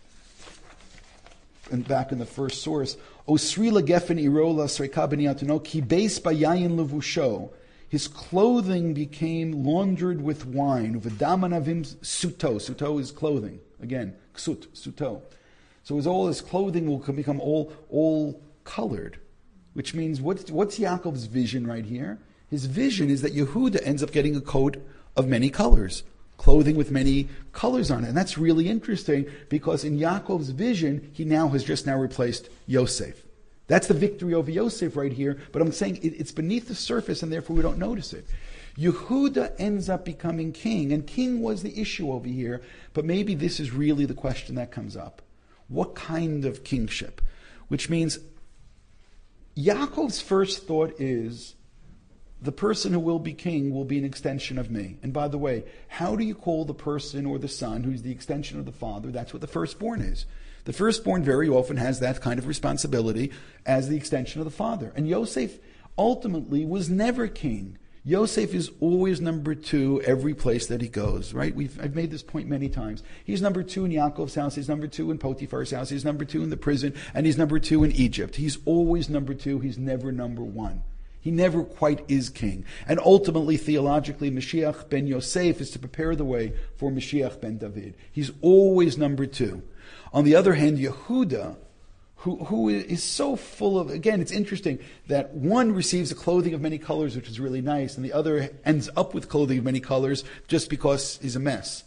and back in the first source, Osri lagefen irola sreika b'niyatuno ki beis bayayin levusho. His clothing became laundered with wine. Uvedamanavim suto. Suto is clothing. Again, ksut, suto. So all his clothing will become all colored. Which means, what's Yaakov's vision right here? His vision is that Yehuda ends up getting a coat of many colors. Clothing with many colors on it. And that's really interesting because in Yaakov's vision, he now has just replaced Yosef. That's the victory over Yosef right here, but I'm saying it's beneath the surface and therefore we don't notice it. Yehuda ends up becoming king, and king was the issue over here, but maybe this is really the question that comes up. What kind of kingship? Which means Yaakov's first thought is, the person who will be king will be an extension of me. And by the way, how do you call the person or the son who's the extension of the father? That's what the firstborn is. The firstborn very often has that kind of responsibility as the extension of the father. And Yosef ultimately was never king. Yosef is always number two every place that he goes, right? I've made this point many times. He's number two in Yaakov's house, he's number two in Potiphar's house, he's number two in the prison, and he's number two in Egypt. He's always number two, he's never number one. He never quite is king. And ultimately, theologically, Mashiach ben Yosef is to prepare the way for Mashiach ben David. He's always number two. On the other hand, Yehuda, who is so full of, again, it's interesting that one receives a clothing of many colors, which is really nice, and the other ends up with clothing of many colors just because he's a mess.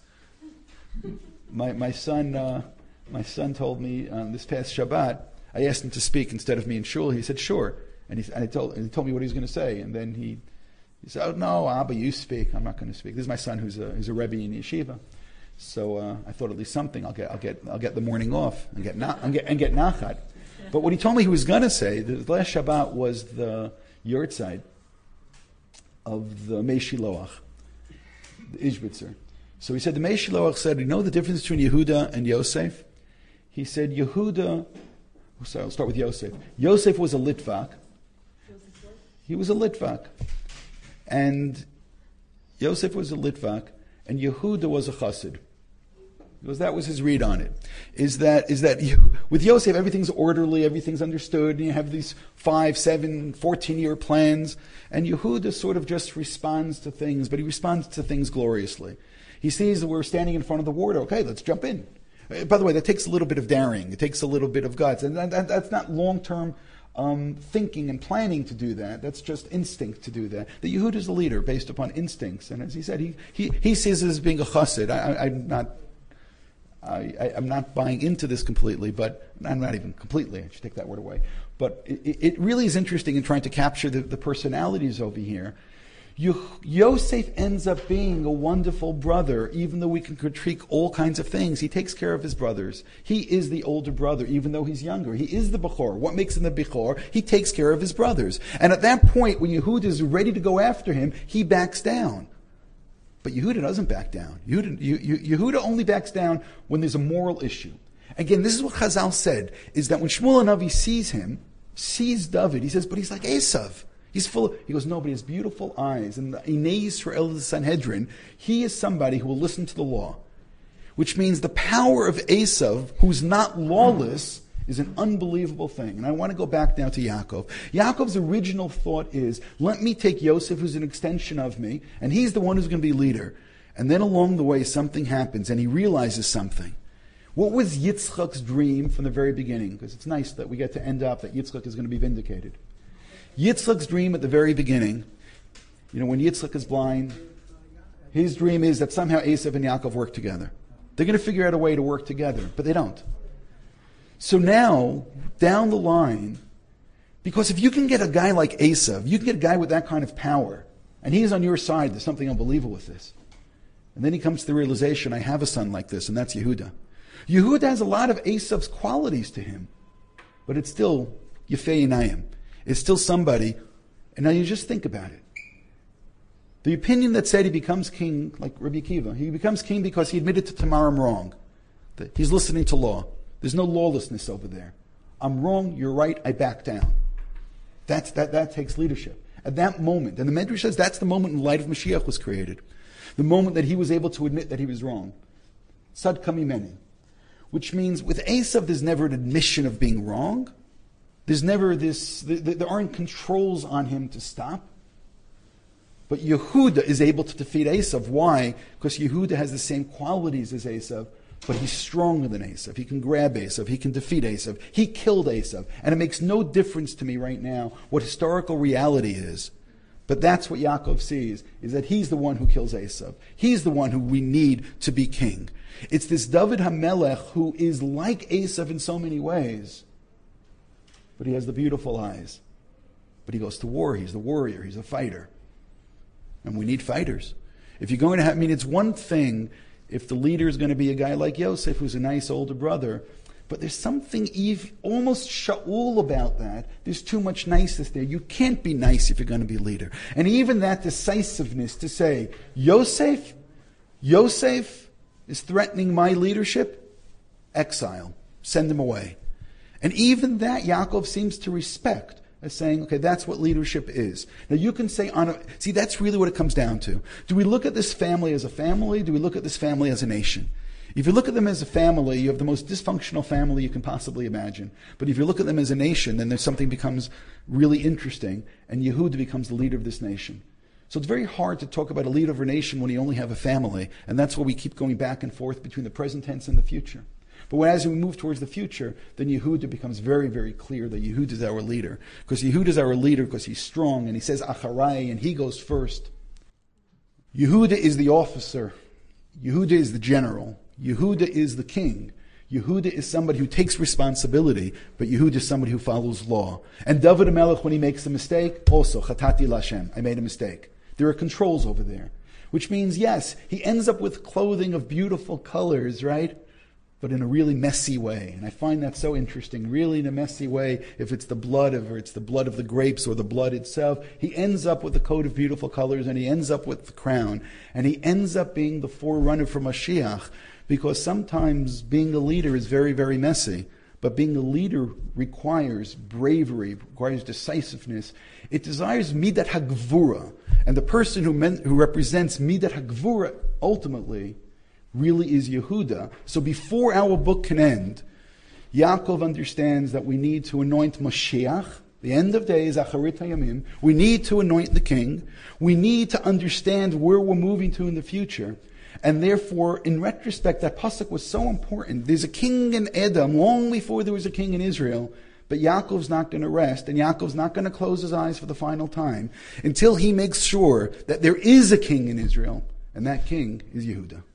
My son told me this past Shabbat, I asked him to speak instead of me in shul. He said, sure. And he told me what he was going to say. And then he said, oh, no, Abba, you speak. I'm not going to speak. This is my son who's a Rebbe in yeshiva. So I thought at least something. I'll get the morning off and get nachat. But what he told me he was going to say, the last Shabbat was the Yurtzeit of the Mei Shiloach, the Ishbitzer. So he said the Mei Shiloach said, you know the difference between Yehuda and Yosef? He said Yehuda. Sorry, I'll start with Yosef. Yosef was a Litvak. He was a Litvak, and Yosef was a Litvak, and Yehuda was a Chassid. Because that was his read on it. Is that with Yosef, everything's orderly, everything's understood, and you have these 5, 7, 14-year plans, and Yehuda sort of just responds to things, but he responds to things gloriously. He sees that we're standing in front of the water, okay, let's jump in. By the way, that takes a little bit of daring, it takes a little bit of guts, and that's not long-term thinking and planning to do that. That's just instinct to do that. The Yehuda is a leader based upon instincts, and as he said, he sees it as being a chassid. I'm not buying into this completely, but I'm not even completely. I should take that word away. But it really is interesting in trying to capture the personalities over here. Yosef ends up being a wonderful brother, even though we can critique all kinds of things. He takes care of his brothers. He is the older brother, even though he's younger. He is the Bechor. What makes him the Bechor? He takes care of his brothers. And at that point, when Yehuda is ready to go after him, he backs down. But Yehuda doesn't back down. Yehuda only backs down when there's a moral issue. Again, this is what Chazal said, is that when Shmuel Hanavi sees David, he says, but he's like Esav. He goes, no, but he has beautiful eyes. And the Inei Yisrael of the Sanhedrin, he is somebody who will listen to the law. Which means the power of Esav, who's not lawless, is an unbelievable thing. And I want to go back now to Yaakov. Yaakov's original thought is, let me take Yosef, who's an extension of me, and he's the one who's going to be leader. And then along the way, something happens, and he realizes something. What was Yitzchak's dream from the very beginning? Because it's nice that we get to end up that Yitzchak is going to be vindicated. Yitzchak's dream at the very beginning, when Yitzchak is blind, his dream is that somehow Esav and Yaakov work together. They're going to figure out a way to work together, but they don't. So now, down the line, because if you can get a guy like Esav, you can get a guy with that kind of power, and he's on your side, there's something unbelievable with this. And then he comes to the realization, I have a son like this, and that's Yehuda. Yehuda has a lot of Esav's qualities to him, but it's still Yefei Yinayim. It's still somebody, and now you just think about it. The opinion that said he becomes king, like Rabbi Akiva, he becomes king because he admitted to Tamar, I'm wrong. That he's listening to law. There's no lawlessness over there. I'm wrong, you're right, I back down. That takes leadership. At that moment, and the Medrash says that's the moment when the light of Mashiach was created. The moment that he was able to admit that he was wrong. Sad kamimeni. Which means with Esav there's never an admission of being wrong. There's never there aren't controls on him to stop. But Yehuda is able to defeat Esav. Why? Because Yehuda has the same qualities as Esav, but he's stronger than Esav. He can grab Esav. He can defeat Esav. He killed Esav. And it makes no difference to me right now what historical reality is. But that's what Yaakov sees, is that he's the one who kills Esav. He's the one who we need to be king. It's this David HaMelech who is like Esav in so many ways. But he has the beautiful eyes. But he goes to war. He's the warrior. He's a fighter. And we need fighters. If you're going to it's one thing if the leader is going to be a guy like Yosef, who's a nice older brother, But there's something almost Shaul about that. There's too much niceness there. You can't be nice if you're going to be a leader. And even that decisiveness to say, Yosef is threatening my leadership, exile, send him away. And even that Yaakov seems to respect as saying, okay, that's what leadership is. Now you can say, see, that's really what it comes down to. Do we look at this family as a family? Do we look at this family as a nation? If you look at them as a family, you have the most dysfunctional family you can possibly imagine. But if you look at them as a nation, then there's something becomes really interesting, and Yehuda becomes the leader of this nation. So it's very hard to talk about a leader of a nation when you only have a family, and that's why we keep going back and forth between the present tense and the future. But as we move towards the future, then Yehuda becomes very, very clear that Yehuda is our leader. Because Yehuda is our leader because he's strong, and he says Acharai, and he goes first. Yehuda is the officer. Yehuda is the general. Yehuda is the king. Yehuda is somebody who takes responsibility, but Yehuda is somebody who follows law. And David HaMelech, when he makes a mistake, also, Chatati Lashem, I made a mistake. There are controls over there. Which means, yes, he ends up with clothing of beautiful colors, right? But in a really messy way. And I find that so interesting. Really in a messy way, if it's the blood of the grapes or the blood itself, he ends up with the coat of beautiful colors and he ends up with the crown. And he ends up being the forerunner for Mashiach. Because sometimes being a leader is very, very messy. But being a leader requires bravery, requires decisiveness. It desires Midat HaGvura. And the person who represents Midat HaGvura ultimately really is Yehuda. So before our book can end, Yaakov understands that we need to anoint Mashiach. The end of days, Acharit HaYamim. We need to anoint the king. We need to understand where we're moving to in the future. And therefore, in retrospect, that pasuk was so important. There's a king in Edom long before there was a king in Israel. But Yaakov's not going to rest, and Yaakov's not going to close his eyes for the final time until he makes sure that there is a king in Israel, and that king is Yehuda.